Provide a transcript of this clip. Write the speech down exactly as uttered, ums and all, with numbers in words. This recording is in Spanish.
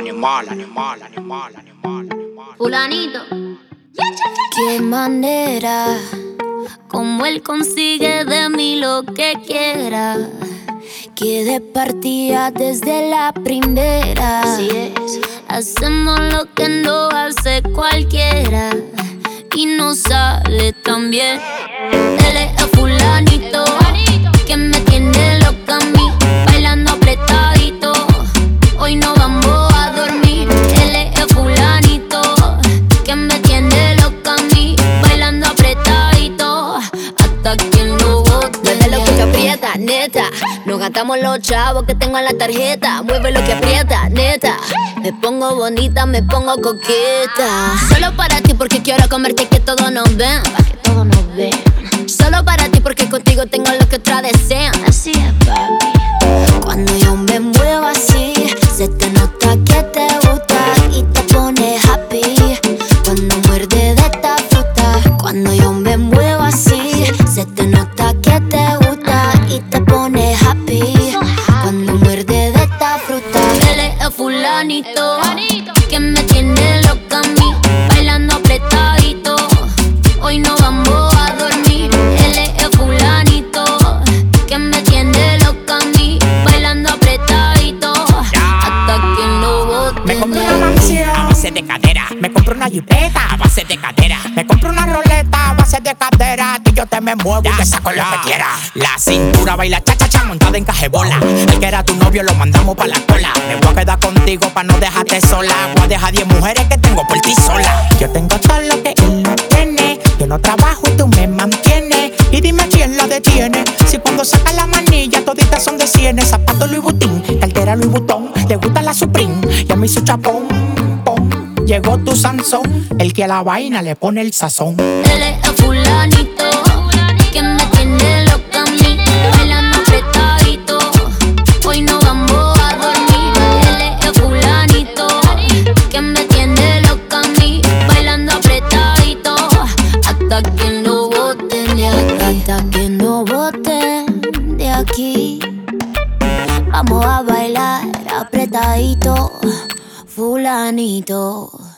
animal, animal, animal, animal, animal. Fulanito. Qué manera, como él consigue de mí lo que quiera. Que de partida desde la primera. Así es. Hacemos lo que no hace cualquiera y no sale tan bien. Él es el fulanito que me tiene loca a mí, bailando apretadito. Hoy no vamos a dormir. Él es el fulanito que me tiene loca a mí, bailando apretadito hasta que lo bote. Mueve lo que te aprieta, neta. Nos gastamos los chavos que tengo en la tarjeta. Mueve lo que aprieta, neta. Me pongo bonita, me pongo coqueta. Solo para ti porque quiero comerte, que todos nos ven. Pa' que todos nos ven. Solo para ti porque contigo tengo lo que otras desean. Así es, papi. Cuando yo me muevo así, se te nota que te gusta y te pone happy. Cuando muerde de esta fruta. Cuando yo me muevo así, se te nota que te gusta y te pone happy. Cuando muerde de esta fruta. Él es el fulanito que me tiene loca a mí, bailando apretadito. Hoy no vamos a dormir. Él es el fulanito que me tiene loca a mí, bailando apretadito hasta que lo bote. Me compré una mansión a base de cadera. Me compré una jipeta a base de cadera. Me compré una roleta a base de cadera. Y yo te me muevo y te saco lo que quieras. La cintura baila cha cha cha montada en cajebola. El que era tu novio lo mandamos pa' la cola. Me voy a quedar contigo pa' no dejarte sola. Voy a dejar diez mujeres que tengo por ti sola. Yo tengo todo lo que él no tiene. Yo no trabajo y tú me mantienes. Y dime quién la detiene. Si cuando saca la manilla toditas son de cienes. Zapato Louis Vuitton, cartera Louis Vuitton. Le gusta la Supreme y a mí su chapón, pom. Llegó tu Sansón, el que a la vaina le pone el sazón. Él es el fulanito que me tiene loca a mí, bailando apretadito. Hoy no vamos a dormir. Él es el fulanito que me tiene loca a mí, bailando apretadito hasta que no boten de aquí. Hasta que no boten de aquí. Vamos a bailar apretadito, fulanito.